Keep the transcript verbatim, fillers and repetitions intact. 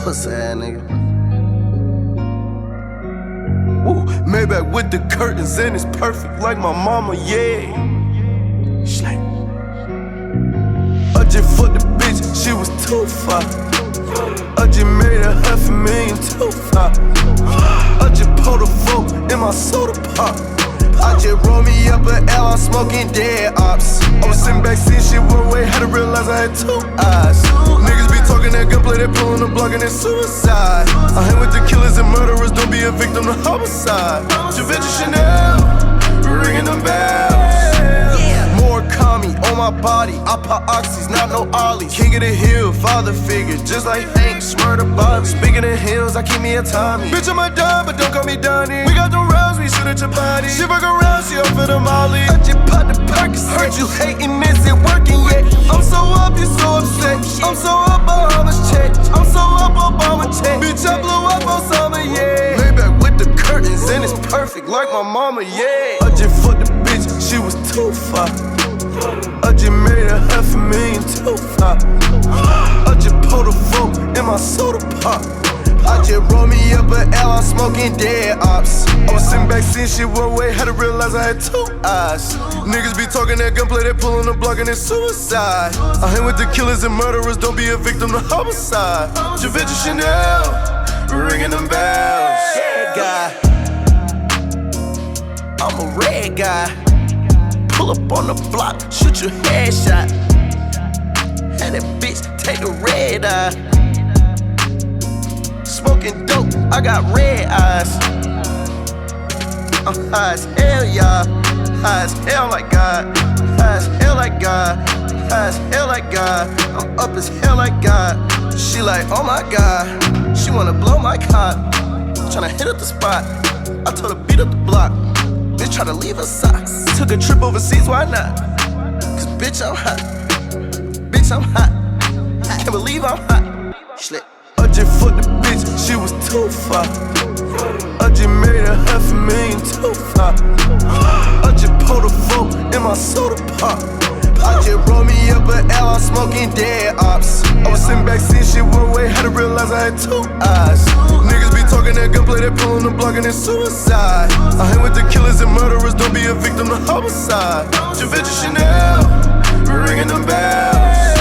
Pussy ass nigga. Woo, Maybach with the curtains and it's perfect like my mama, yeah. Slay. I just fucked the bitch, she was too far. I just made a half a million too far. I just pulled a fork in my soda pop. I just rolled me up an L, I'm smoking dead ops. I was sitting back seeing shit one way, had to realize I had two eyes. Niggas be talking that gunplay, they pulling the block and it's suicide. I hang with the killers and murderers, don't be a victim to homicide. Givenchy Chanel, ringing them bells. More Kami on my body, I pop oxys, not no ollies. King of the hill, father figure, just like Hank, Smurda Bobby. Speaking of hills, I keep me a Tommy. Bitch, I'm a dime, but don't call me Donnie. We got the rounds, we shoot at your body. She fuck around, she up for the molly. I just pop the Percocet. Heard you hating, is it working yet? I'm so up, you so upset. I'm so up, Obama's check. I'm so up, Obama check. Bitch, I blew up on summer, yeah. Maybach with the curtains, and it's perfect like my mama, yeah. I just fucked the bitch, she was too far. I just made a half a million too far. I just pulled a fork in my soda pop. I just rolled me up an L, I'm smoking dead ops. I was sitting back seeing shit one way, had to realize I had two eyes. Niggas be talking that gunplay, they pulling the block and it's suicide. I hang with the killers and murderers, don't be a victim to homicide. Givenchy Chanel, ringing them bells. Red guy, I'm a red guy. Pull up on the block, shoot your headshot. Had that bitch take a red eye. Smoking dope, I got red eyes. I'm high as hell, y'all. High as hell like God. High as hell like God. High as hell like God. I'm up as hell like God. She like, oh my God. She wanna blow my cock. Tryna hit up the spot. I told her beat up the block. Bitch try to leave her socks. Took a trip overseas, why not? Cause bitch I'm hot. Bitch I'm hot. Can't believe I'm hot. Schlick. I just fucked the bitch, she was too far. I just made a half a million too far. I just pulled a fork in my soda pop. I just rolled me up an L, I'm smoking dead ops. I was sitting back seeing shit one way, had to realize I had two eyes. Niggas be talking that gunplay, they pulling the block and it's suicide. I hang with the killers and murderers, don't be a victim to homicide. Givenchy Chanel, ringing them bells.